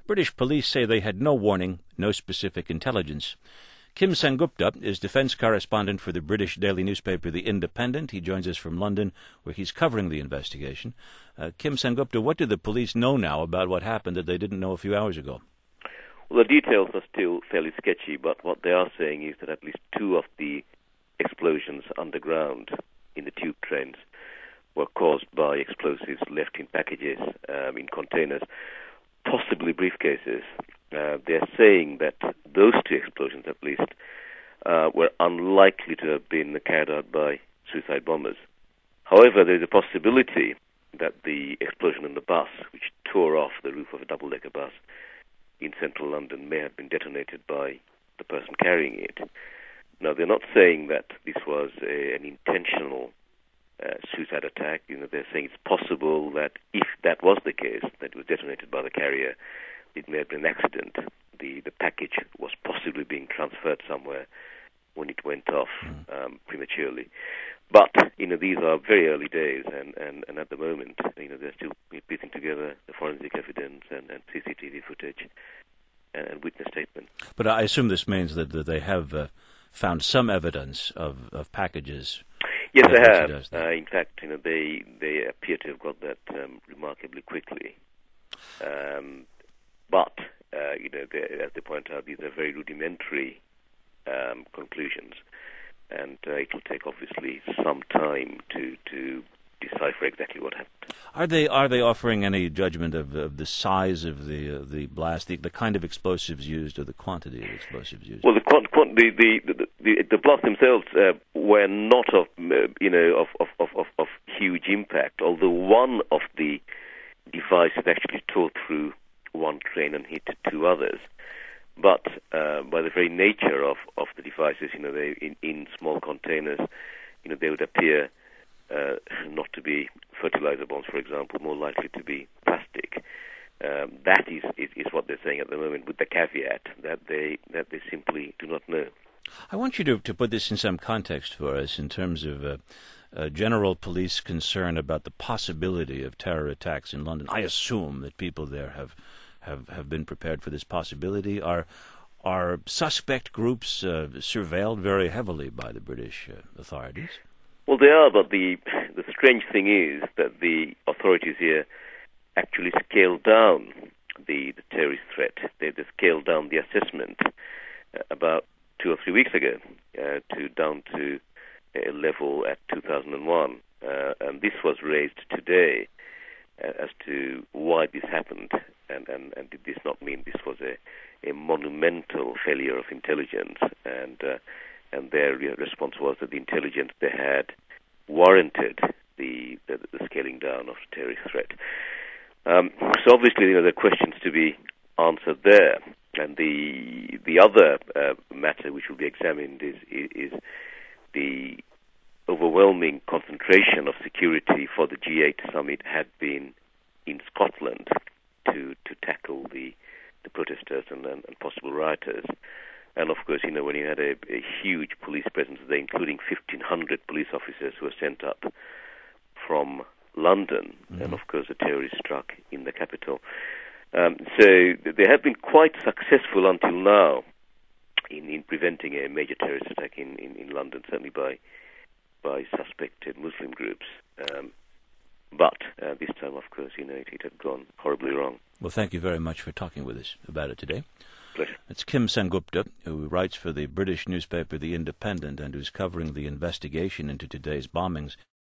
British police say they had no warning, no specific intelligence. Kim Sengupta is defence correspondent for the British daily newspaper The Independent. He joins us from London, where he's covering the investigation. Kim Sengupta, what do the police know now about what happened that they didn't know a few hours ago? Well, the details are still fairly sketchy, but what they are saying is that at least two of the explosions underground in the tube trains were caused by explosives left in packages, in containers, possibly briefcases. They're saying that those two explosions, at least, were unlikely to have been carried out by suicide bombers. However, there's a possibility that the explosion in the bus, which tore off the roof of a double-decker bus in central London, may have been detonated by the person carrying it. Now, they're not saying that this was an intentional suicide attack. They're saying it's possible that if that was the case, that it was detonated by the carrier, it may have been an accident. The package was possibly being transferred somewhere when it went off prematurely. But, these are very early days, and at the moment, they're still piecing together the forensic evidence and CCTV footage and witness statements. But I assume this means that they have found some evidence of packages. Yes, they have. In fact, they appear to have got that remarkably quickly. But as they point out, these are very rudimentary conclusions, and it will take obviously some time to decipher exactly what happened. Are they offering any judgment of the size of the blast, the kind of explosives used, or the quantity of explosives used? Well, the blasts themselves were not of huge impact, although one of the devices actually tore through one train and hit two others. But by the very nature of the devices, they in small containers, they would appear not to be fertilizer bombs, for example, more likely to be plastic. That is what they're saying at the moment, with the caveat that they simply do not know. I want you to put this in some context for us in terms of general police concern about the possibility of terror attacks in London. I assume that people there have been prepared for this possibility. Are suspect groups surveilled very heavily by the British authorities? Well, they are, but the strange thing is that the authorities here actually scaled down the terrorist threat. They scaled down the assessment about 2 or 3 weeks ago down to a level at 2001. And this was raised today as to why this happened. And did this not mean this was a monumental failure of intelligence? And their response was that the intelligence they had warranted the scaling down of the terrorist threat. So obviously, there are questions to be answered there. And the other matter which will be examined is the overwhelming concentration of security for the G8 summit had been in Scotland to tackle the protesters and possible rioters. And of course, when you had a huge police presence there, including 1,500 police officers who were sent up from London, and of course the terrorists struck in the capital. So they have been quite successful until now in preventing a major terrorist attack in London, certainly by suspected Muslim groups. But this time, of course, it had gone horribly wrong. Well, thank you very much for talking with us about it today. Pleasure. It's Kim Sengupta, who writes for the British newspaper The Independent and who's covering the investigation into today's bombings.